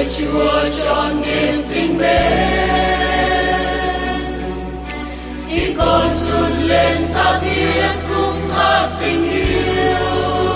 lời Chúa cho niềm tin mến. Khi con run lên tha thiết khúc hát tình yêu,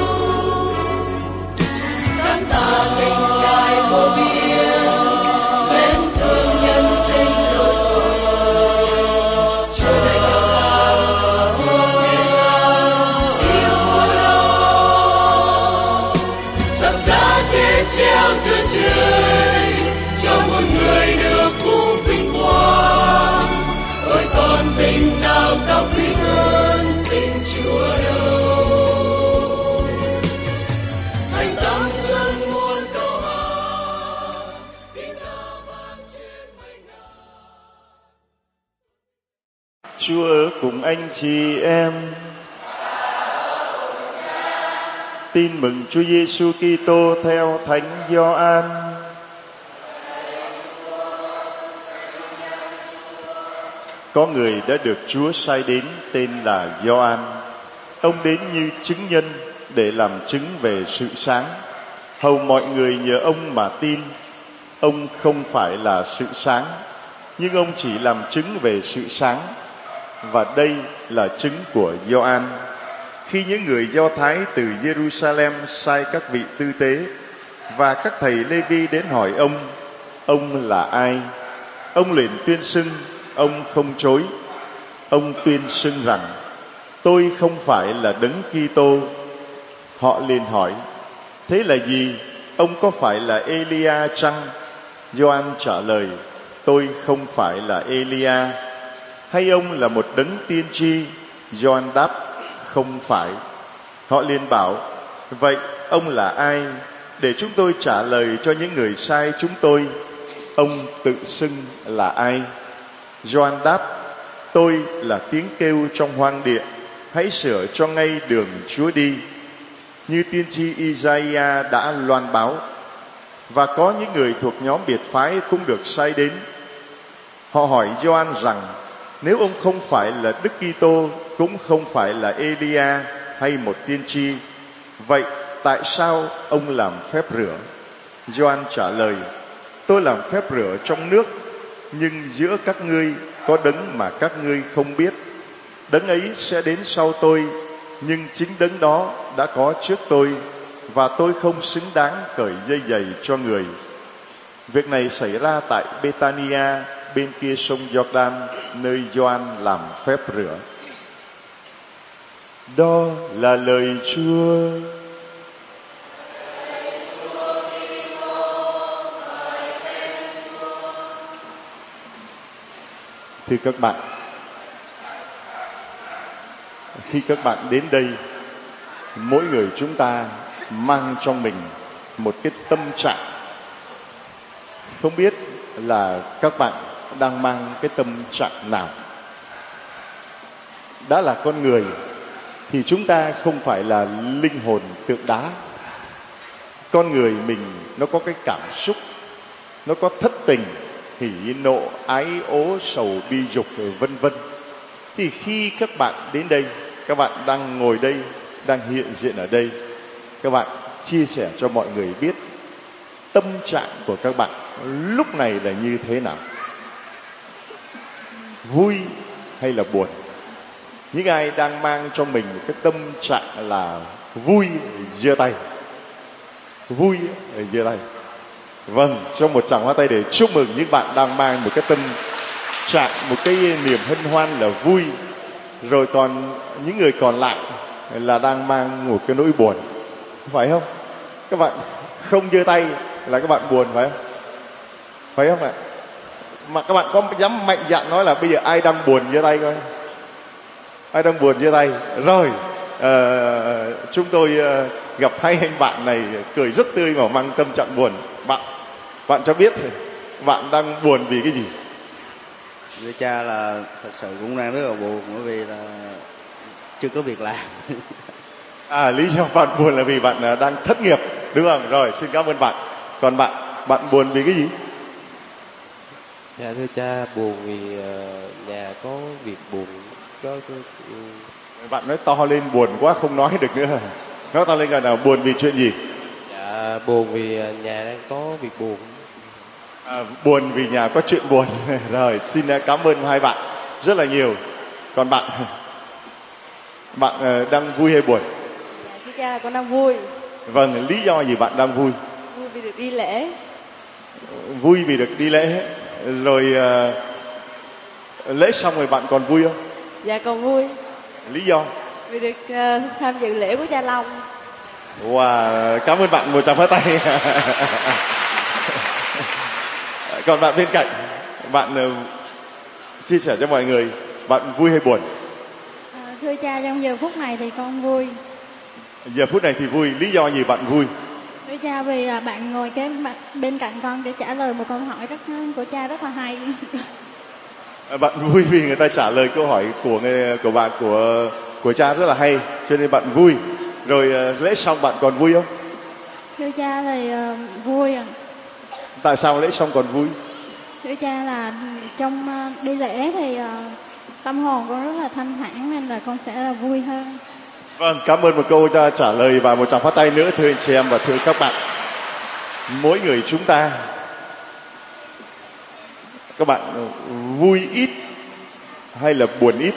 khán ta tình ngài vô biên, mến thương nhân sinh lỗi tội. Chúa đầy cao sang xuống thế gian chiếu muôn lòng, thập giá chết treo giữa trời cho một người được phúc vinh quang. Ôi con tình nào cao quý hơn tình Chúa đâu. Hãy tăng dâng muôn câu hát, tiếng ca vang trên mây ngàn. Chúa ở cùng anh chị em. Tin mừng Chúa Giêsu Kitô theo Thánh Gioan. Có người đã được Chúa sai đến tên là Gioan. Ông đến như chứng nhân để làm chứng về sự sáng, hầu mọi người nhờ ông mà tin. Ông không phải là sự sáng, nhưng ông chỉ làm chứng về sự sáng. Và đây là chứng của Gioan. Khi những người Do Thái từ Jerusalem sai các vị tư tế và các thầy Lê-vi đến hỏi ông là ai? Ông liền tuyên xưng, ông không chối. Ông tuyên xưng rằng, tôi không phải là Đấng Kitô. Họ liền hỏi, thế là gì? Ông có phải là Elia chăng? Gioan trả lời, tôi không phải là Elia. Hay ông là một đấng tiên tri? Gioan đáp, không phải. Họ liền bảo, vậy ông là ai, để chúng tôi trả lời cho những người sai chúng tôi? Ông tự xưng là ai? Gioan đáp, tôi là tiếng kêu trong hoang địa, hãy sửa cho ngay đường Chúa đi, như tiên tri Isaiah đã loan báo. Và có những người thuộc nhóm biệt phái cũng được sai đến. Họ hỏi Gioan rằng, nếu ông không phải là Đức Kitô, cũng không phải là Elia hay một tiên tri, vậy tại sao ông làm phép rửa? Gioan trả lời, tôi làm phép rửa trong nước, nhưng giữa các ngươi có đấng mà các ngươi không biết. Đấng ấy sẽ đến sau tôi, nhưng chính đấng đó đã có trước tôi, và tôi không xứng đáng cởi dây giày cho người. Việc này xảy ra tại Bethania, bên kia sông Giô-đan, nơi Gioan làm phép rửa. Đó là lời Chúa. Thưa các bạn, khi các bạn đến đây, mỗi người chúng ta mang trong mình một cái tâm trạng. Không biết là các bạn đang mang cái tâm trạng nào. Đã là con người thì chúng ta không phải là linh hồn tượng đá. Con người mình nó có cái cảm xúc, nó có thất tình, hỉ nộ, ái ố, sầu bi dục, vân vân. Thì khi các bạn đến đây, các bạn đang ngồi đây, đang hiện diện ở đây, các bạn chia sẻ cho mọi người biết tâm trạng của các bạn lúc này là như thế nào. Vui hay là buồn? Những ai đang mang cho mình cái tâm trạng là vui, giơ tay. Vui, giơ tay. Vâng, cho một tràng hoa tay để chúc mừng những bạn đang mang một cái tâm trạng, một cái niềm hân hoan là vui. Rồi còn những người còn lại là đang mang một cái nỗi buồn, phải không? Các bạn không giơ tay là các bạn buồn, phải không? Phải không ạ? Mà các bạn có dám mạnh dạn nói là bây giờ ai đang buồn giơ tay coi? Ai đang buồn giơ tay? Rồi, chúng tôi gặp hai anh bạn này cười rất tươi mà mang tâm trạng buồn. Bạn cho biết bạn đang buồn vì cái gì? Thưa cha là thật sự cũng đang rất là buồn, bởi vì là chưa có việc làm. Lý do bạn buồn là vì bạn đang thất nghiệp, đúng không? Rồi, xin cảm ơn bạn. Còn bạn buồn vì cái gì? Dạ thưa cha, buồn vì nhà có việc buồn. Bạn nói to lên, buồn quá không nói được nữa. Nói to lên coi nào, buồn vì chuyện gì? Dạ buồn vì nhà đang có việc buồn. Buồn vì nhà có chuyện buồn. Rồi, xin cảm ơn hai bạn rất là nhiều. Còn bạn đang vui hay buồn? Thưa cha, con đang vui. Vâng, lý do gì bạn đang vui? Vui vì được đi lễ. Vui vì được đi lễ. Rồi lễ xong rồi bạn còn vui không? Dạ con vui. Lý do? Vì được tham dự lễ của cha Long. Wow, cảm ơn bạn, một tràng pháo tay. Còn bạn bên cạnh, bạn chia sẻ cho mọi người, bạn vui hay buồn? Thưa cha, trong giờ phút này thì con vui. Giờ phút này thì vui, lý do gì bạn vui? Thưa cha, vì là bạn ngồi bên cạnh con để trả lời một câu hỏi của cha rất là hay. Bạn vui vì người ta trả lời câu hỏi của bạn của cha rất là hay, cho nên bạn vui. Rồi lễ xong bạn còn vui không? Thưa cha thì vui ạ. Tại sao lễ xong còn vui? Thưa cha là trong đi lễ thì tâm hồn con rất là thanh thản nên là con sẽ là vui hơn. Vâng, cảm ơn một câu trả lời và một tràng pháo tay nữa thưa anh chị em và thưa các bạn. Mỗi người chúng ta, các bạn vui ít hay là buồn ít?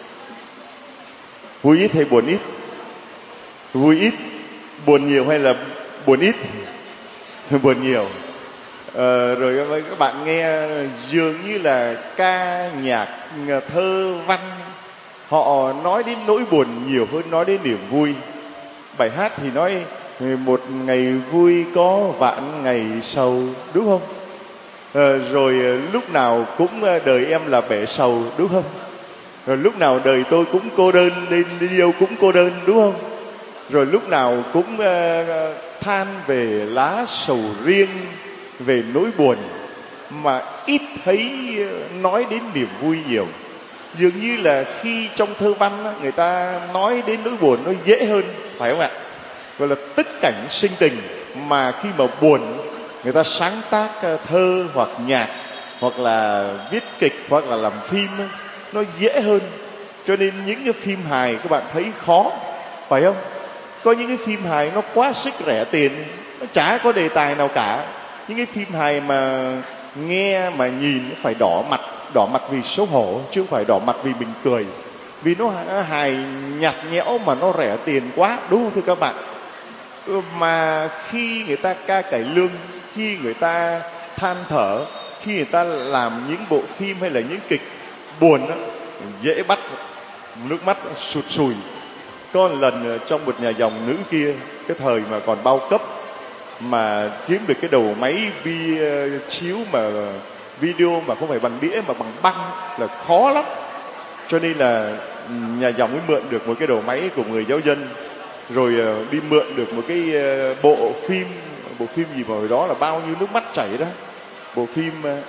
Vui ít hay buồn ít? Vui ít, buồn nhiều hay là buồn ít? Buồn nhiều. Rồi các bạn nghe dường như là ca nhạc thơ văn, họ nói đến nỗi buồn nhiều hơn nói đến niềm vui. Bài hát thì nói một ngày vui có vạn ngày sầu, đúng không? Rồi lúc nào cũng đời em là bể sầu, đúng không? Rồi lúc nào đời tôi cũng cô đơn, đi đâu cũng cô đơn, đúng không? Rồi lúc nào cũng than về lá sầu riêng, về nỗi buồn, mà ít thấy nói đến niềm vui nhiều. Dường như là khi trong thơ văn người ta nói đến nỗi buồn nó dễ hơn, phải không ạ? Gọi là tức cảnh sinh tình. Mà khi mà buồn, người ta sáng tác thơ hoặc nhạc, hoặc là viết kịch, hoặc là làm phim, nó dễ hơn. Cho nên những cái phim hài các bạn thấy khó, phải không? Có những cái phim hài nó quá sức rẻ tiền, nó chả có đề tài nào cả. Những cái phim hài mà nghe mà nhìn phải đỏ mặt vì xấu hổ, chứ không phải đỏ mặt vì mình cười. Vì nó hài nhạt nhẽo mà nó rẻ tiền quá, đúng không thưa các bạn? Mà khi người ta ca cải lương, khi người ta than thở, khi người ta làm những bộ phim hay là những kịch buồn đó, dễ bắt nước mắt sụt sùi. Có một lần trong một nhà dòng nữ kia, cái thời mà còn bao cấp, mà kiếm được cái đầu máy chiếu mà video mà không phải bằng đĩa mà bằng băng là khó lắm. Cho nên là nhà dòng mới mượn được một cái đầu máy của người giáo dân, rồi đi mượn được một cái bộ phim gì mà hồi đó là bao nhiêu nước mắt chảy đó. Bộ phim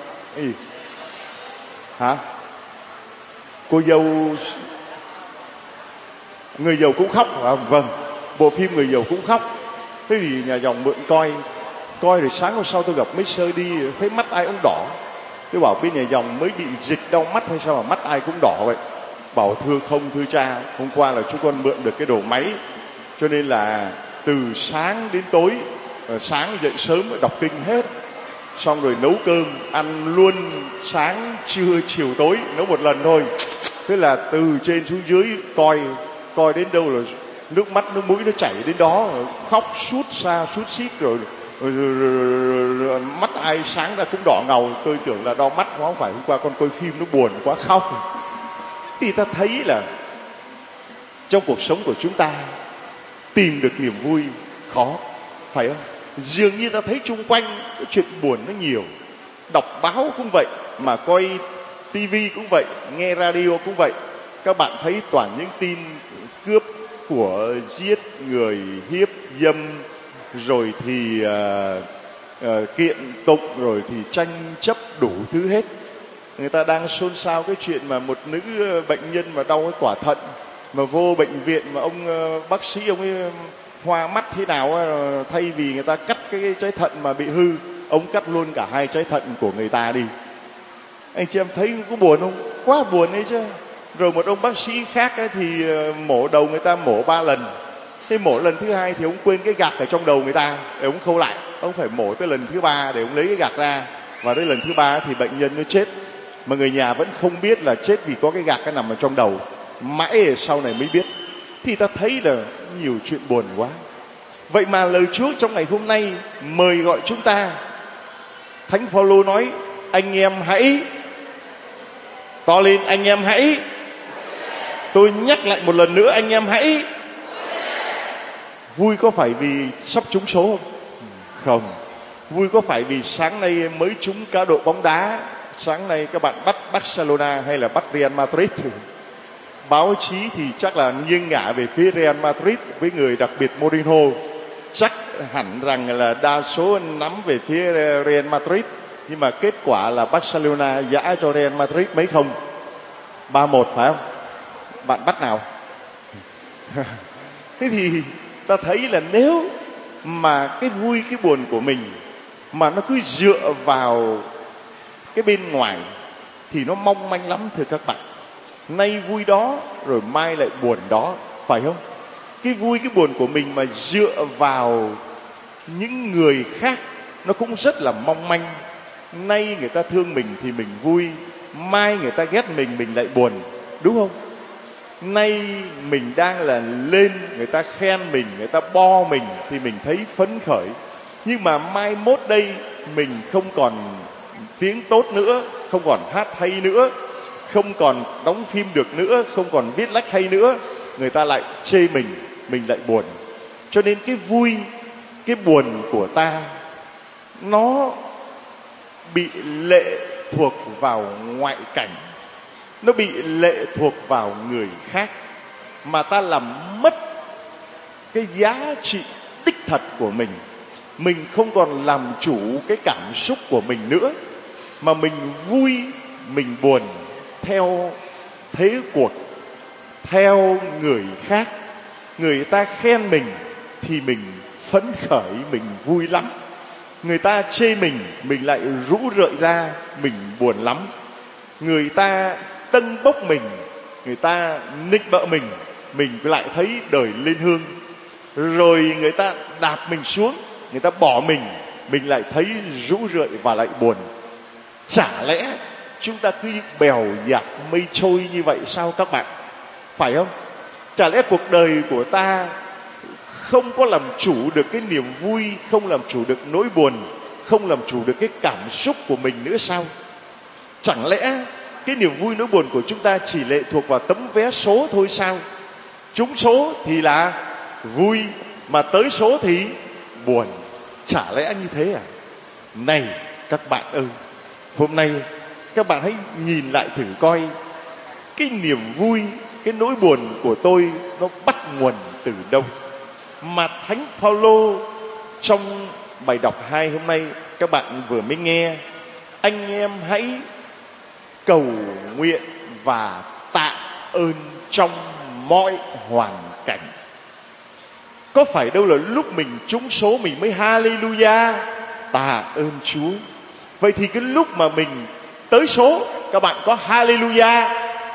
cô dâu, người giàu cũng khóc. Vâng, bộ phim Người Giàu Cũng Khóc. Thế thì nhà dòng mượn coi rồi sáng hôm sau tôi gặp mấy sơ đi, thấy mắt ai cũng đỏ. Tôi bảo bên nhà dòng mới bị dịch đau mắt hay sao mà mắt ai cũng đỏ vậy? Bảo thưa cha, hôm qua là chúng con mượn được cái đồ máy, cho nên là từ sáng đến tối, sáng dậy sớm đọc kinh hết, xong rồi nấu cơm ăn luôn, sáng trưa chiều tối nấu một lần thôi. Thế là từ trên xuống dưới coi đến đâu là nước mắt nước mũi nó chảy đến đó, khóc sút xít rồi mắt ai sáng ra cũng đỏ ngầu. Tôi tưởng là đau mắt, không phải, hôm qua con coi phim nó buồn quá khóc. Thì ta thấy là trong cuộc sống của chúng ta tìm được niềm vui khó, phải không? Dường như ta thấy chung quanh cái chuyện buồn nó nhiều. Đọc báo cũng vậy, mà coi tivi cũng vậy, nghe radio cũng vậy. Các bạn thấy toàn những tin cướp của, giết người, hiếp dâm, rồi thì kiện tụng, rồi thì tranh chấp đủ thứ hết. Người ta đang xôn xao cái chuyện mà một nữ bệnh nhân mà đau cái quả thận, mà vô bệnh viện mà ông bác sĩ ông ấy hoa mắt thế nào, thay vì người ta cắt cái trái thận mà bị hư, ông cắt luôn cả hai trái thận của người ta đi. Anh chị em thấy có buồn không? Quá buồn đấy chứ. Rồi một ông bác sĩ khác ấy thì mổ đầu người ta mổ 3 lần. Thế mổ lần thứ 2 thì ông quên cái gạc ở trong đầu người ta, để ông khâu lại. Ông phải mổ tới lần thứ 3 để ông lấy cái gạc ra. Và đến lần thứ 3 thì bệnh nhân nó chết, mà người nhà vẫn không biết là chết vì có cái gạc cái nằm ở trong đầu, mãi sau này mới biết. Thì ta thấy là nhiều chuyện buồn quá. Vậy mà lời Chúa trong ngày hôm nay mời gọi chúng ta. Thánh Phaolô nói: anh em hãy to lên, anh em hãy. Tôi nhắc lại một lần nữa, anh em hãy. Vui có phải vì sắp trúng số không? Không. Vui có phải vì sáng nay mới trúng cá độ bóng đá, sáng nay các bạn bắt Barcelona hay là bắt Real Madrid? Báo chí thì chắc là nghiêng ngả về phía Real Madrid với người đặc biệt Mourinho. Chắc hẳn rằng là đa số nắm về phía Real Madrid. Nhưng mà kết quả là Barcelona giã cho Real Madrid mấy không? 3-1 phải không? Bạn bắt nào? Thế thì ta thấy là nếu mà cái vui cái buồn của mình mà nó cứ dựa vào cái bên ngoài thì nó mong manh lắm thưa các bạn. Nay vui đó rồi mai lại buồn đó, phải không? Cái vui cái buồn của mình mà dựa vào những người khác nó cũng rất là mong manh. Nay người ta thương mình thì mình vui, mai người ta ghét mình lại buồn, đúng không? Nay mình đang là lên, người ta khen mình, người ta bo mình thì mình thấy phấn khởi. Nhưng mà mai mốt đây mình không còn tiếng tốt nữa, không còn hát hay nữa, không còn đóng phim được nữa, không còn viết lách hay nữa, người ta lại chê mình lại buồn. Cho nên cái vui, cái buồn của ta nó bị lệ thuộc vào ngoại cảnh, nó bị lệ thuộc vào người khác, mà ta làm mất cái giá trị đích thật của mình. Mình không còn làm chủ cái cảm xúc của mình nữa, mà mình vui, mình buồn theo thế cuộc, theo người khác. Người ta khen mình thì mình phấn khởi, mình vui lắm. Người ta chê mình lại rũ rượi ra, mình buồn lắm. Người ta tâng bốc mình, người ta nịnh bợ mình lại thấy đời lên hương. Rồi người ta đạp mình xuống, người ta bỏ mình lại thấy rũ rượi và lại buồn. Chả lẽ chúng ta cứ bèo dạt mây trôi như vậy sao các bạn? Phải không? Chả lẽ cuộc đời của ta không có làm chủ được cái niềm vui, không làm chủ được nỗi buồn, không làm chủ được cái cảm xúc của mình nữa sao? Chẳng lẽ cái niềm vui nỗi buồn của chúng ta chỉ lệ thuộc vào tấm vé số thôi sao? Trúng số thì là vui, mà tới số thì buồn. Chả lẽ như thế à? Này các bạn ơi, hôm nay các bạn hãy nhìn lại thử coi, cái niềm vui, cái nỗi buồn của tôi nó bắt nguồn từ đâu? Mà Thánh Phaolô trong bài đọc 2 hôm nay các bạn vừa mới nghe: anh em hãy cầu nguyện và tạ ơn trong mọi hoàn cảnh. Có phải đâu là lúc mình trúng số mình mới hallelujah tạ ơn Chúa? Vậy thì cái lúc mà mình tới số, các bạn có hallelujah?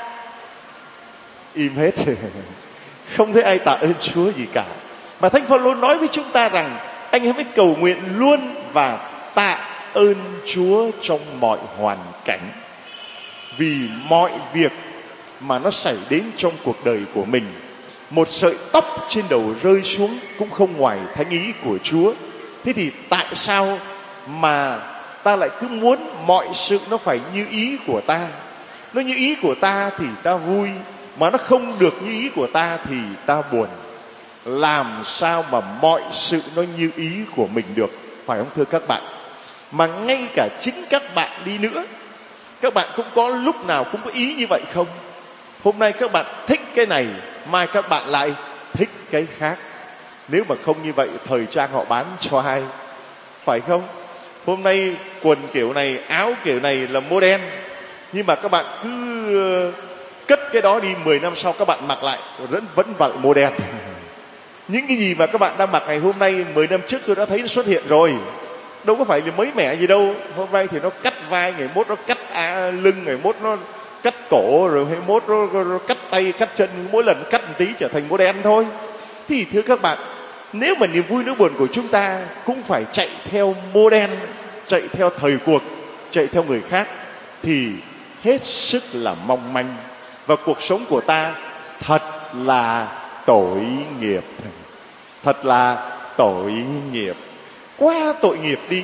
Im hết. Không thấy ai tạ ơn Chúa gì cả. Mà Thánh Phaolô nói với chúng ta rằng anh em hãy cầu nguyện luôn và tạ ơn Chúa trong mọi hoàn cảnh. Vì mọi việc mà nó xảy đến trong cuộc đời của mình, một sợi tóc trên đầu rơi xuống cũng không ngoài thánh ý của Chúa. Thế thì tại sao mà ta lại cứ muốn mọi sự nó phải như ý của ta? Nó như ý của ta thì ta vui, mà nó không được như ý của ta thì ta buồn. Làm sao mà mọi sự nó như ý của mình được, phải không thưa các bạn? Mà ngay cả chính các bạn đi nữa, các bạn cũng có lúc nào cũng có ý như vậy không? Hôm nay các bạn thích cái này, mai các bạn lại thích cái khác. Nếu mà không như vậy, thời trang họ bán cho ai? Phải không? Hôm nay quần kiểu này, áo kiểu này là modern, nhưng mà các bạn cứ cất cái đó đi, 10 năm sau các bạn mặc lại vẫn vậy modern. Những cái gì mà các bạn đang mặc ngày hôm nay, 10 năm trước tôi đã thấy nó xuất hiện rồi. Đâu có phải là mới mẻ gì đâu. Hôm nay thì nó cắt vai, ngày mốt nó cắt lưng, ngày mốt nó cắt cổ, rồi ngày mốt nó cắt tay, cắt chân. Mỗi lần cắt một tí trở thành modern thôi. Thì thưa các bạn, nếu mà niềm vui nỗi buồn của chúng ta cũng phải chạy theo modern, chạy theo thời cuộc, chạy theo người khác thì hết sức là mong manh, và cuộc sống của ta thật là tội nghiệp. Thật là tội nghiệp, quá tội nghiệp đi.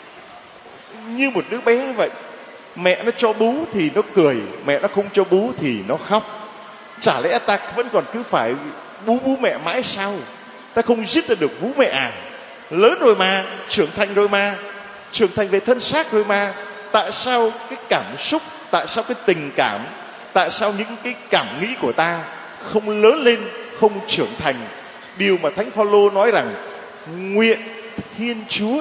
Như một đứa bé vậy, mẹ nó cho bú thì nó cười, mẹ nó không cho bú thì nó khóc. Chả lẽ ta vẫn còn cứ phải bú mẹ mãi sao? Ta không dứt ra được bú mẹ à? Lớn rồi mà, trưởng thành rồi mà, trưởng thành về thân xác rồi mà. Tại sao cái cảm xúc, tại sao cái tình cảm, tại sao những cái cảm nghĩ của ta không lớn lên, không trưởng thành? Điều mà Thánh Phaolô nói rằng nguyện Thiên Chúa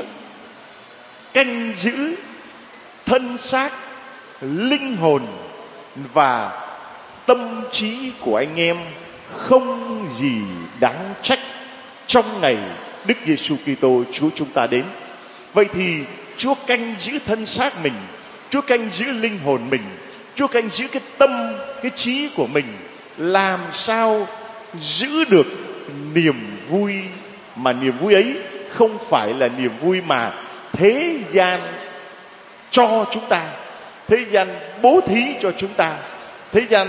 canh giữ thân xác, linh hồn và tâm trí của anh em không gì đáng trách trong ngày Đức Giêsu Kitô Chúa chúng ta đến. Vậy thì Chúa canh giữ thân xác mình, Chúa canh giữ linh hồn mình, Chúa canh giữ cái tâm, cái trí của mình, làm sao giữ được niềm vui, mà niềm vui ấy không phải là niềm vui mà thế gian cho chúng ta, thế gian bố thí cho chúng ta, thế gian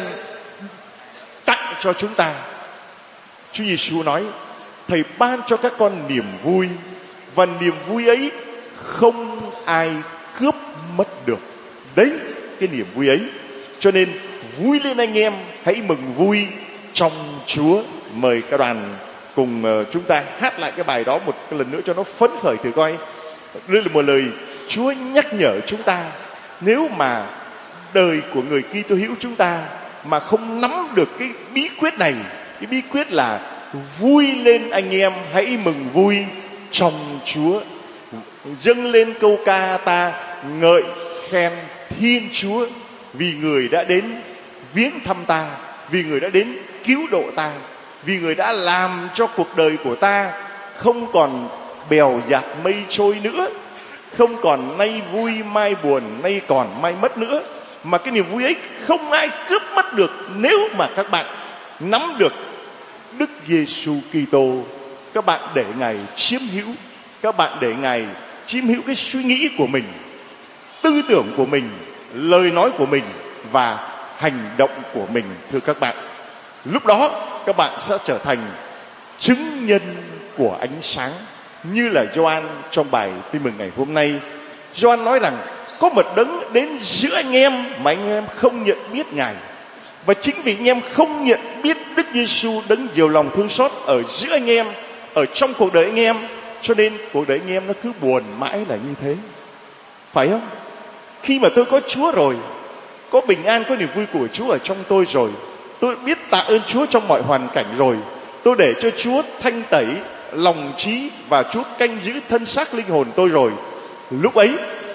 tặng cho chúng ta. Chúa Giêsu nói: Thầy ban cho các con niềm vui, và niềm vui ấy không ai cướp mất được. Đấy, cái niềm vui ấy. Cho nên vui lên anh em, hãy mừng vui trong Chúa. Mời các đoàn cùng chúng ta hát lại cái bài đó một lần nữa cho nó phấn khởi thử coi. Đây là một lời Chúa nhắc nhở chúng ta. Nếu mà đời của người Kitô hữu chúng ta mà không nắm được cái bí quyết này, cái bí quyết là vui lên anh em, hãy mừng vui trong Chúa. Dâng lên câu ca ta ngợi khen Thiên Chúa, vì người đã đến viếng thăm ta, vì người đã đến cứu độ ta, vì người đã làm cho cuộc đời của ta không còn bèo dạt mây trôi nữa, không còn nay vui mai buồn, nay còn mai mất nữa. Mà cái niềm vui ấy không ai cướp mất được nếu mà các bạn nắm được Đức Giêsu Kitô. Các bạn để Ngài chiếm hữu, các bạn để Ngài chiếm hữu cái suy nghĩ của mình, tư tưởng của mình, lời nói của mình và hành động của mình. Thưa các bạn, lúc đó các bạn sẽ trở thành chứng nhân của ánh sáng. Như là Gioan trong bài tin mừng ngày hôm nay, Gioan nói rằng có một đấng đến giữa anh em mà anh em không nhận biết Ngài. Và chính vì anh em không nhận biết Đức Giêsu đấng nhiều lòng thương xót ở giữa anh em, ở trong cuộc đời anh em, cho nên cuộc đời anh em nó cứ buồn mãi là như thế. Phải không? Khi mà tôi có Chúa rồi, có bình an, có niềm vui của Chúa ở trong tôi rồi, tôi biết tạ ơn Chúa trong mọi hoàn cảnh rồi, tôi để cho Chúa thanh tẩy lòng trí và Chúa canh giữ thân xác linh hồn tôi rồi, lúc ấy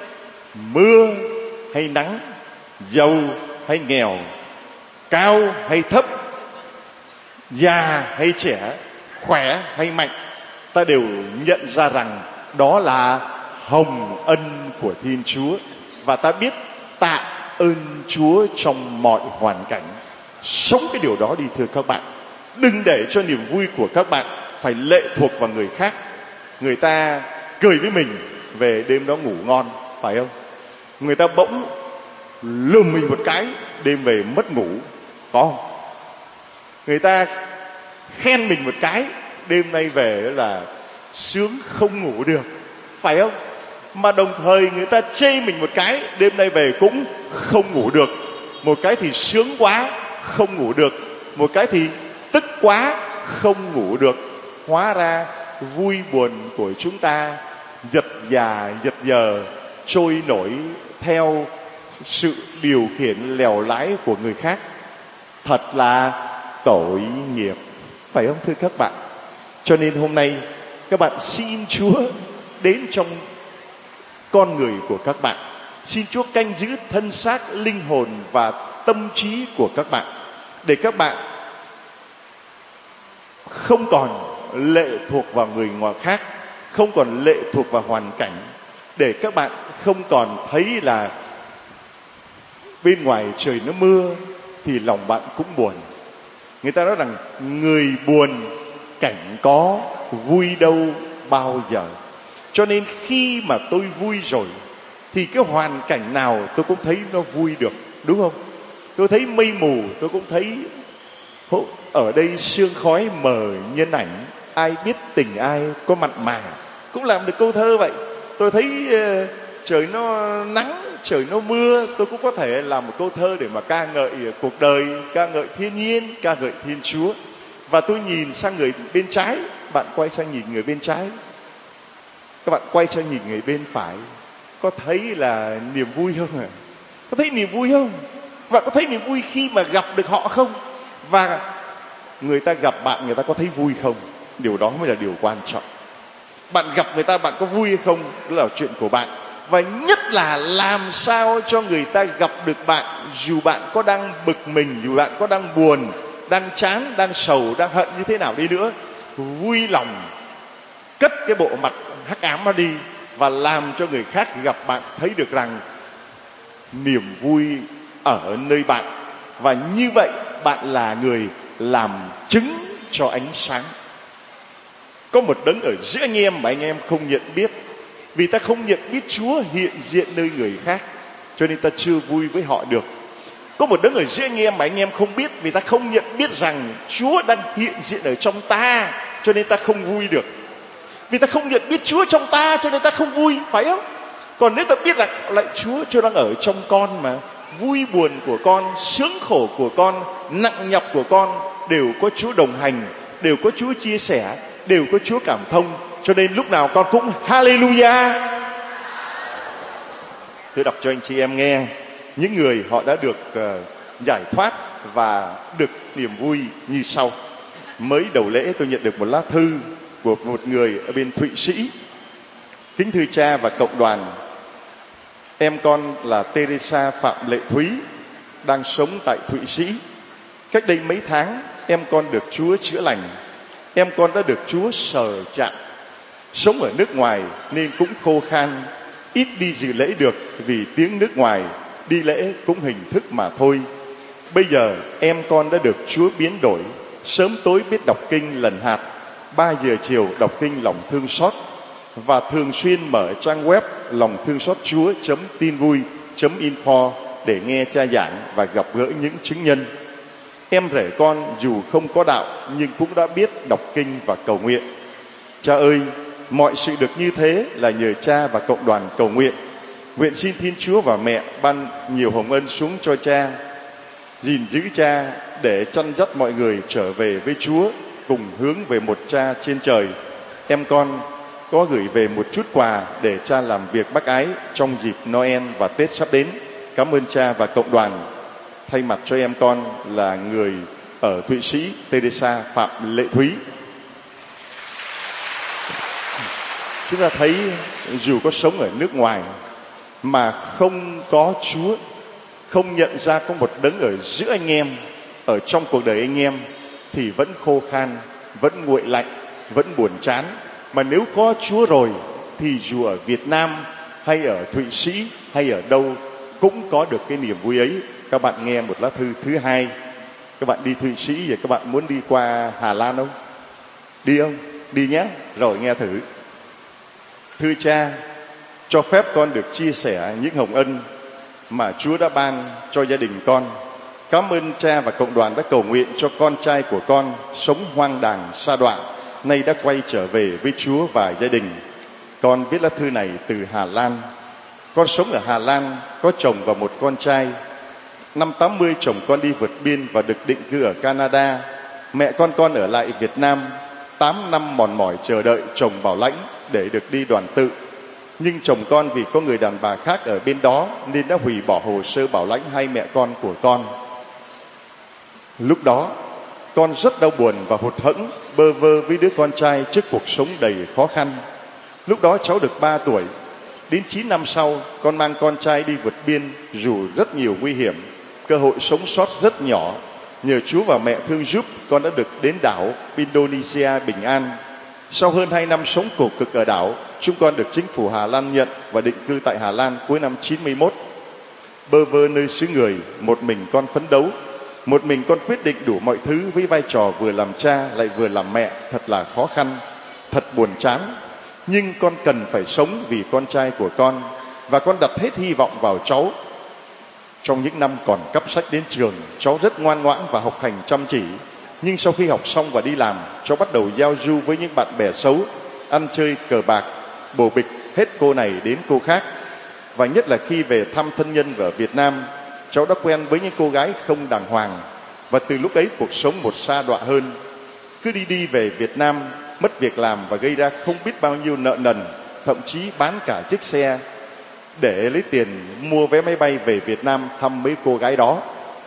mưa hay nắng, giàu hay nghèo, cao hay thấp, già hay trẻ, khỏe hay mạnh, ta đều nhận ra rằng đó là hồng ân của Thiên Chúa, và ta biết tạ ơn Chúa trong mọi hoàn cảnh. Sống cái điều đó đi thưa các bạn. Đừng để cho niềm vui của các bạn phải lệ thuộc vào người khác. Người ta cười với mình về đêm đó ngủ ngon, phải không? Người ta bỗng lườm mình một cái, đêm về mất ngủ, có không? Người ta khen mình một cái, đêm nay về là sướng không ngủ được, phải không? Mà đồng thời người ta chê mình một cái, đêm nay về cũng không ngủ được. Một cái thì sướng quá không ngủ được, một cái thì tức quá không ngủ được. Hóa ra vui buồn của chúng ta giật già giật giờ, trôi nổi theo sự điều khiển lèo lái của người khác. Thật là tội nghiệp, phải không thưa các bạn? Cho nên hôm nay các bạn xin Chúa đến trong con người của các bạn. Xin Chúa canh giữ thân xác, linh hồn và tâm trí của các bạn, để các bạn không còn lệ thuộc vào người ngoài khác, không còn lệ thuộc vào hoàn cảnh, để các bạn không còn thấy là bên ngoài trời nó mưa thì lòng bạn cũng buồn. Người ta nói rằng người buồn cảnh có, vui đâu bao giờ. Cho nên khi mà tôi vui rồi, thì cái hoàn cảnh nào tôi cũng thấy nó vui được, đúng không? Tôi thấy mây mù, tôi cũng thấy ở đây sương khói mờ nhân ảnh, ai biết tình ai có mặn mà, cũng làm được câu thơ vậy. Tôi thấy trời nó nắng, trời nó mưa, tôi cũng có thể làm một câu thơ để mà ca ngợi cuộc đời, ca ngợi thiên nhiên, ca ngợi Thiên Chúa. Và tôi nhìn sang người bên trái, bạn quay sang nhìn người bên trái, các bạn quay sang nhìn người bên phải, có thấy là niềm vui không ạ? Có thấy niềm vui không? Bạn có thấy niềm vui khi mà gặp được họ không? Và người ta gặp bạn, người ta có thấy vui không? Điều đó mới là điều quan trọng. Bạn gặp người ta, bạn có vui hay không, đó là chuyện của bạn. Và nhất là làm sao cho người ta gặp được bạn, dù bạn có đang bực mình, dù bạn có đang buồn, đang chán, đang sầu, đang hận như thế nào đi nữa, vui lòng cất cái bộ mặt hắc ám nó đi và làm cho người khác gặp bạn thấy được rằng niềm vui ở nơi bạn. Và như vậy bạn là người làm chứng cho ánh sáng. Có một đấng ở giữa anh em mà anh em không nhận biết, vì ta không nhận biết Chúa hiện diện nơi người khác, cho nên ta chưa vui với họ được. Có một đấng ở giữa anh em mà anh em không biết, vì ta không nhận biết rằng Chúa đang hiện diện ở trong ta, cho nên ta không vui được. Vì ta không nhận biết Chúa trong ta, cho nên ta không vui, phải không? Còn nếu ta biết rằng lại Chúa đang ở trong con mà, vui buồn của con, sướng khổ của con, nặng nhọc của con đều có Chúa đồng hành, đều có Chúa chia sẻ, đều có Chúa cảm thông, cho nên lúc nào con cũng Hallelujah. Tôi đọc cho anh chị em nghe những người họ đã được giải thoát và được niềm vui như sau. Mới đầu lễ tôi nhận được một lá thư của một người ở bên Thụy Sĩ. Kính thưa cha và cộng đoàn, em con là Teresa Phạm Lệ Thúy, đang sống tại Thụy Sĩ. Cách đây mấy tháng em con được Chúa chữa lành. Em con đã được Chúa sờ chạm. Sống ở nước ngoài nên cũng khô khan, ít đi dự lễ được vì tiếng nước ngoài, đi lễ cũng hình thức mà thôi. Bây giờ em con đã được Chúa biến đổi, sớm tối biết đọc kinh lần hạt, 3 giờ chiều đọc kinh lòng thương xót, và thường xuyên mở trang web lòng thương xót Chúa.tinvui.info để nghe cha giảng và gặp gỡ những chứng nhân. Em rể con dù không có đạo nhưng cũng đã biết đọc kinh và cầu nguyện. Cha ơi, mọi sự được như thế là nhờ cha và cộng đoàn cầu nguyện. Nguyện xin Thiên Chúa và mẹ ban nhiều hồng ân xuống cho cha, gìn giữ cha để chăn dắt mọi người trở về với Chúa, cùng hướng về một cha trên trời. Em con có gửi về một chút quà để cha làm việc bác ái trong dịp Noel và Tết sắp đến. Cảm ơn cha và cộng đoàn. Thay mặt cho em con là người ở Thụy Sĩ, Teresa Phạm Lệ Thúy. Chúng ta thấy dù có sống ở nước ngoài mà không có Chúa, không nhận ra có một đấng ở giữa anh em, ở trong cuộc đời anh em, thì vẫn khô khan, vẫn nguội lạnh, vẫn buồn chán. Mà nếu có Chúa rồi thì dù ở Việt Nam hay ở Thụy Sĩ hay ở đâu cũng có được cái niềm vui ấy. Các bạn nghe một lá thư thứ hai. Các bạn đi Thụy Sĩ và các bạn muốn đi qua Hà Lan không? Đi không? Đi nhé. Rồi nghe thử. Thưa cha, cho phép con được chia sẻ những hồng ân mà Chúa đã ban cho gia đình con. Cảm ơn cha và cộng đoàn đã cầu nguyện cho con trai của con sống hoang đàng sa đọa, nay đã quay trở về với Chúa và gia đình. Con viết lá thư này từ Hà Lan. Con sống ở Hà Lan, có chồng và một con trai. Năm 80 chồng con đi vượt biên và được định cư ở Canada. Mẹ con ở lại Việt Nam. 8 năm mòn mỏi chờ đợi chồng bảo lãnh để được đi đoàn tự. Nhưng chồng con vì có người đàn bà khác ở bên đó nên đã hủy bỏ hồ sơ bảo lãnh hai mẹ con của con. Lúc đó con rất đau buồn và hụt hẫng, bơ vơ với đứa con trai trước cuộc sống đầy khó khăn. Lúc đó cháu được 3 tuổi. Đến 9 năm sau, con mang con trai đi vượt biên dù rất nhiều nguy hiểm, cơ hội sống sót rất nhỏ. Nhờ Chúa và mẹ thương giúp, con đã được đến đảo Indonesia bình an. Sau hơn 2 năm sống khổ cực ở đảo, chúng con được chính phủ Hà Lan nhận và định cư tại Hà Lan cuối năm 91. Bơ vơ nơi xứ người, một mình con phấn đấu. Một mình con quyết định đủ mọi thứ với vai trò vừa làm cha lại vừa làm mẹ, thật là khó khăn, thật buồn chán. Nhưng con cần phải sống vì con trai của con, và con đặt hết hy vọng vào cháu. Trong những năm còn cắp sách đến trường, cháu rất ngoan ngoãn và học hành chăm chỉ. Nhưng sau khi học xong và đi làm, cháu bắt đầu giao du với những bạn bè xấu, ăn chơi cờ bạc, bồ bịch hết cô này đến cô khác. Và nhất là khi về thăm thân nhân ở Việt Nam, cháu đã quen với những cô gái không đàng hoàng. Và từ lúc ấy cuộc sống một sa đọa hơn. Cứ đi về Việt Nam, mất việc làm và gây ra không biết bao nhiêu nợ nần, thậm chí bán cả chiếc xe để lấy tiền mua vé máy bay về Việt Nam thăm mấy cô gái đó.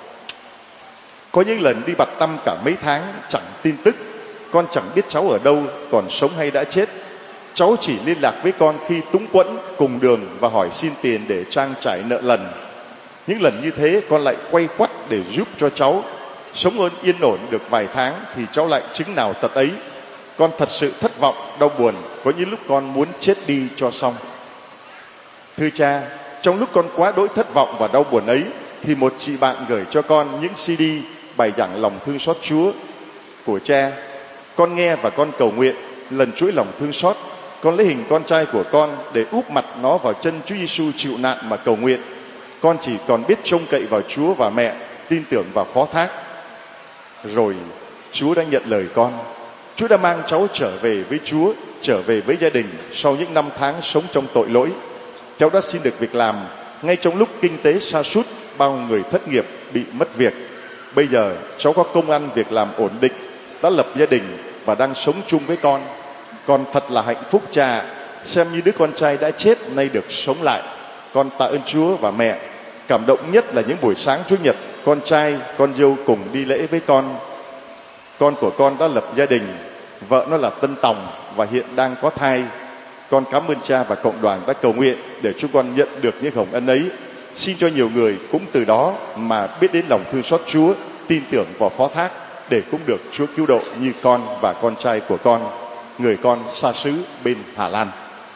Có những lần đi bặt tăm cả mấy tháng chẳng tin tức. Con chẳng biết cháu ở đâu, còn sống hay đã chết. Cháu chỉ liên lạc với con khi túng quẫn cùng đường và hỏi xin tiền để trang trải nợ lần. Những lần như thế con lại quay quắt để giúp cho cháu. Sống ơn yên ổn được vài tháng thì cháu lại chứng nào tật ấy. Con thật sự thất vọng, đau buồn. Có những lúc con muốn chết đi cho xong. Thưa cha, trong lúc con quá đỗi thất vọng và đau buồn ấy, thì một chị bạn gửi cho con những CD bài giảng lòng thương xót Chúa của cha. Con nghe và con cầu nguyện. Lần chuỗi lòng thương xót, con lấy hình con trai của con để úp mặt nó vào chân Chúa Giêsu chịu nạn mà cầu nguyện. Con chỉ còn biết trông cậy vào Chúa và mẹ, tin tưởng và phó thác. Rồi Chúa đã nhận lời con. Chúa đã mang cháu trở về với Chúa, trở về với gia đình sau những năm tháng sống trong tội lỗi. Cháu đã xin được việc làm ngay trong lúc kinh tế sa sút, bao người thất nghiệp, bị mất việc. Bây giờ cháu có công ăn việc làm ổn định, đã lập gia đình và đang sống chung với con. Con thật là hạnh phúc cha, xem như đứa con trai đã chết nay được sống lại. Con tạ ơn Chúa và mẹ. Cảm động nhất là những buổi sáng Chủ nhật, con trai, con dâu cùng đi lễ với con. Con của con đã lập gia đình, vợ nó là Tân Tòng và hiện đang có thai. Con cảm ơn cha và cộng đoàn đã cầu nguyện để chúng con nhận được những hồng ân ấy. Xin cho nhiều người cũng từ đó mà biết đến lòng thương xót Chúa, tin tưởng vào phó thác để cũng được Chúa cứu độ như con và con trai của con, người con xa xứ bên Hà Lan.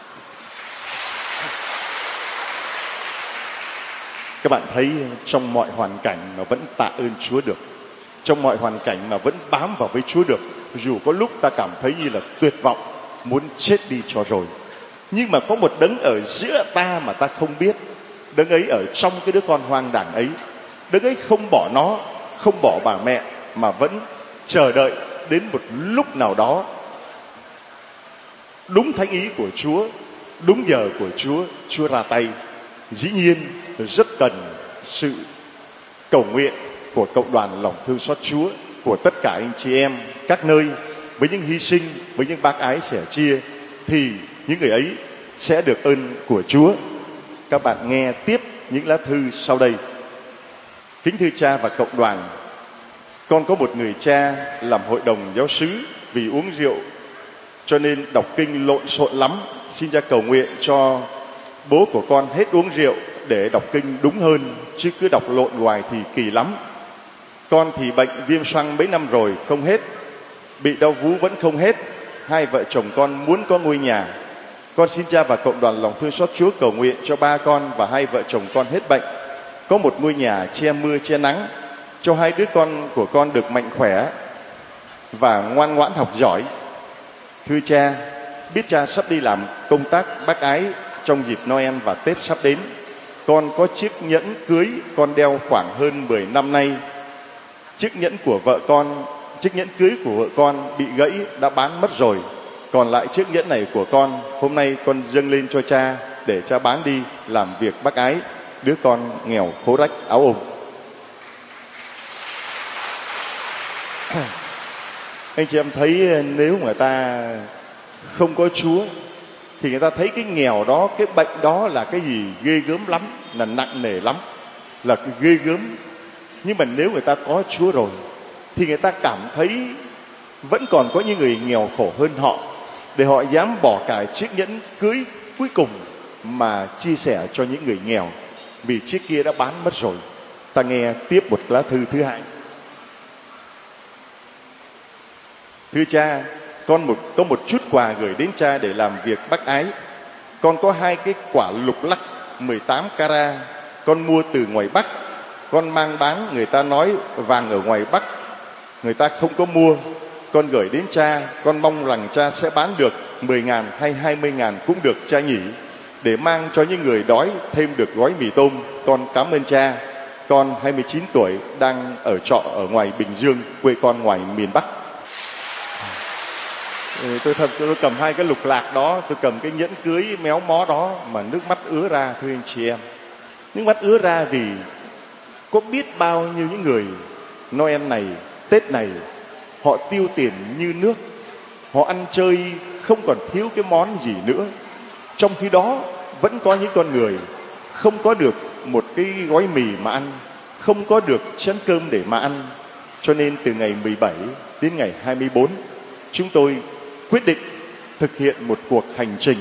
Các bạn thấy trong mọi hoàn cảnh mà vẫn tạ ơn Chúa được, trong mọi hoàn cảnh mà vẫn bám vào với Chúa được, dù có lúc ta cảm thấy như là tuyệt vọng, muốn chết đi cho rồi. Nhưng mà có một đấng ở giữa ta mà ta không biết. Đấng ấy ở trong cái đứa con hoang đàng ấy. Đấng ấy không bỏ nó, không bỏ bà mẹ, mà vẫn chờ đợi đến một lúc nào đó đúng thánh ý của Chúa, đúng giờ của Chúa, Chúa ra tay. Dĩ nhiên rất cần sự cầu nguyện của cộng đoàn lòng thương xót Chúa, của tất cả anh chị em các nơi, với những hy sinh, với những bác ái sẻ chia, thì những người ấy sẽ được ơn của Chúa. Các bạn nghe tiếp những lá thư sau đây. Kính thưa cha và cộng đoàn, con có một người cha làm hội đồng giáo xứ, vì uống rượu cho nên đọc kinh lộn xộn lắm. Xin cha cầu nguyện cho bố của con hết uống rượu để đọc kinh đúng hơn, chứ cứ đọc lộn hoài thì kỳ lắm. Con thì bệnh viêm xoang mấy năm rồi không hết, bị đau vú vẫn không hết. Hai vợ chồng con muốn có ngôi nhà. Con xin cha và cộng đoàn lòng thương xót Chúa cầu nguyện cho ba con và hai vợ chồng con hết bệnh, có một ngôi nhà che mưa che nắng, cho hai đứa con của con được mạnh khỏe và ngoan ngoãn học giỏi. Thưa cha, biết cha sắp đi làm công tác bác ái trong dịp Noel và Tết sắp đến. Con có chiếc nhẫn cưới con đeo khoảng hơn 10 năm nay. Chiếc nhẫn cưới của vợ con bị gãy đã bán mất rồi. Còn lại chiếc nhẫn này của con, hôm nay con dâng lên cho cha để cha bán đi làm việc bác ái đứa con nghèo khố rách áo ôm. Anh chị em thấy nếu người ta không có Chúa thì người ta thấy cái nghèo đó, cái bệnh đó là cái gì ghê gớm lắm, là nặng nề lắm, là ghê gớm. Nhưng mà nếu người ta có Chúa rồi thì người ta cảm thấy vẫn còn có những người nghèo khổ hơn họ, để họ dám bỏ cả chiếc nhẫn cưới cuối cùng mà chia sẻ cho những người nghèo, vì chiếc kia đã bán mất rồi. Ta nghe tiếp một lá thư thứ hai. Thưa cha, con có một chút quà gửi đến cha để làm việc bác ái. Con có 2 cái quả lục lắc 18 carat, con mua từ ngoài Bắc. Con mang bán, người ta nói vàng ở ngoài Bắc người ta không có mua. Con gửi đến cha, con mong rằng cha sẽ bán được 10.000 hay 20.000 cũng được cha nhỉ. để mang cho những người đói thêm được gói mì tôm. Con cảm ơn cha. Con 29 tuổi đang ở trọ ở ngoài Bình Dương, quê con ngoài miền Bắc. Tôi cầm hai cái lục lạc đó, tôi cầm cái nhẫn cưới méo mó đó mà nước mắt ứa ra, thưa anh chị em. Nước mắt ứa ra vì có biết bao nhiêu những người Noel này, Tết này, họ tiêu tiền như nước, họ ăn chơi không còn thiếu cái món gì nữa. Trong khi đó vẫn có những con người không có được một cái gói mì mà ăn, không có được chén cơm để mà ăn. Cho nên từ ngày 17 đến ngày 24, chúng tôi quyết định thực hiện một cuộc hành trình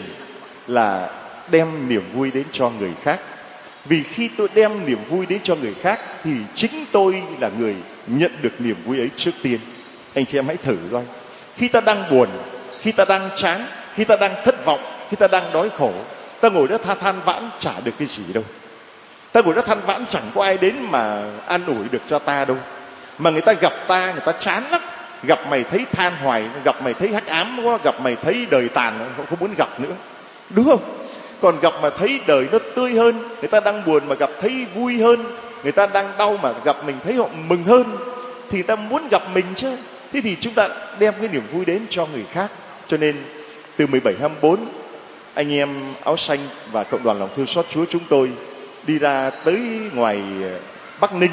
là đem niềm vui đến cho người khác. Vì khi tôi đem niềm vui đến cho người khác thì chính tôi là người nhận được niềm vui ấy trước tiên. Anh chị em hãy thử coi. Khi ta đang buồn, khi ta đang chán, khi ta đang thất vọng, khi ta đang đói khổ, ta ngồi đó than vãn chả được cái gì đâu. Ta ngồi đó than vãn chẳng có ai đến mà an ủi được cho ta đâu. Mà người ta gặp ta, người ta chán lắm. Gặp mày thấy than hoài, gặp mày thấy hắc ám quá, gặp mày thấy đời tàn, không muốn gặp nữa, đúng không? Còn gặp mà thấy đời nó tươi hơn, người ta đang buồn mà gặp thấy vui hơn, người ta đang đau mà gặp mình thấy họ mừng hơn, thì ta muốn gặp mình chứ. Thế thì chúng ta đem cái niềm vui đến cho người khác. Cho nên từ 17-24, anh em áo xanh và cộng đoàn lòng thương xót Chúa chúng tôi đi ra tới ngoài Bắc Ninh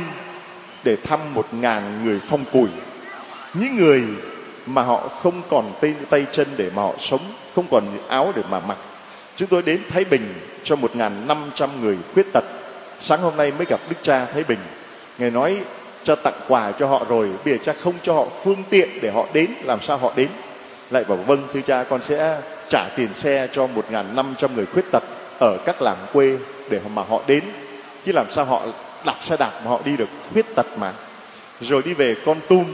để thăm 1.000 người phong cùi. Những người mà họ không còn tay chân để mà họ sống, không còn áo để mà mặc. Chúng tôi đến Thái Bình cho 1.500 người khuyết tật. Sáng hôm nay mới gặp Đức Cha Thái Bình. Ngài nói cha tặng quà cho họ rồi, bây giờ cha không cho họ phương tiện để họ đến, làm sao họ đến? Lại bảo vâng thưa cha, con sẽ trả tiền xe cho 1.500 người khuyết tật ở các làng quê để mà họ đến. Chứ làm sao họ đạp xe đạp mà họ đi được, khuyết tật mà. Rồi đi về Kon Tum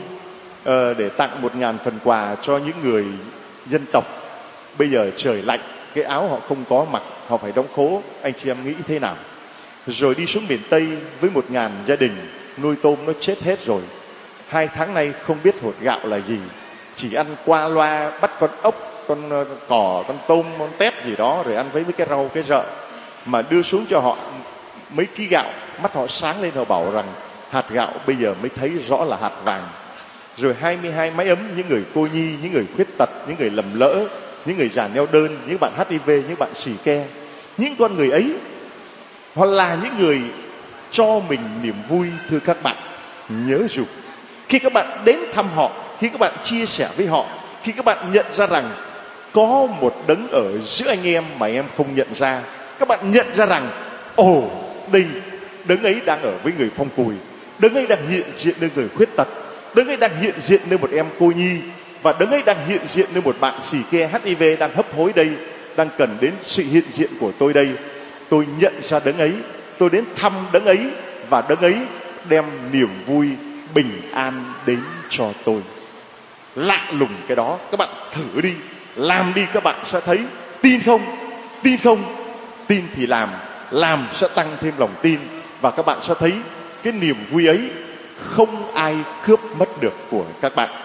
để tặng 1.000 phần quà cho những người dân tộc. Bây giờ trời lạnh, cái áo họ không có mặc, họ phải đóng khố. Anh chị em nghĩ thế nào? Rồi đi xuống miền Tây với 1.000 gia đình nuôi tôm nó chết hết rồi. 2 tháng nay không biết hột gạo là gì, chỉ ăn qua loa, bắt con ốc, con cò, con tôm, con tép gì đó rồi ăn với cái rau cái rợ. Mà đưa xuống cho họ mấy ký gạo, mắt họ sáng lên, họ bảo rằng hạt gạo bây giờ mới thấy rõ là hạt vàng. Rồi 22 mái ấm những người cô nhi, những người khuyết tật, những người lầm lỡ, những người già neo đơn, những bạn HIV, những bạn xì ke. Những con người ấy họ là những người cho mình niềm vui. Thưa các bạn, nhớ dùng khi các bạn đến thăm họ, khi các bạn chia sẻ với họ, khi các bạn nhận ra rằng có một đấng ở giữa anh em mà em không nhận ra, các bạn nhận ra rằng đây đấng ấy đang ở với người phong cùi, đấng ấy đang hiện diện nơi người khuyết tật, đấng ấy đang hiện diện nơi một em cô nhi, và đấng ấy đang hiện diện nơi một bạn xì ke HIV đang hấp hối đây, đang cần đến sự hiện diện của tôi đây. Tôi nhận ra đấng ấy, tôi đến thăm đấng ấy, và đấng ấy đem niềm vui bình an đến cho tôi. Lạ lùng cái đó, các bạn thử đi, làm đi, các bạn sẽ thấy. Tin không? Tin không? Tin thì làm sẽ tăng thêm lòng tin, và các bạn sẽ thấy cái niềm vui ấy không ai cướp mất được của các bạn.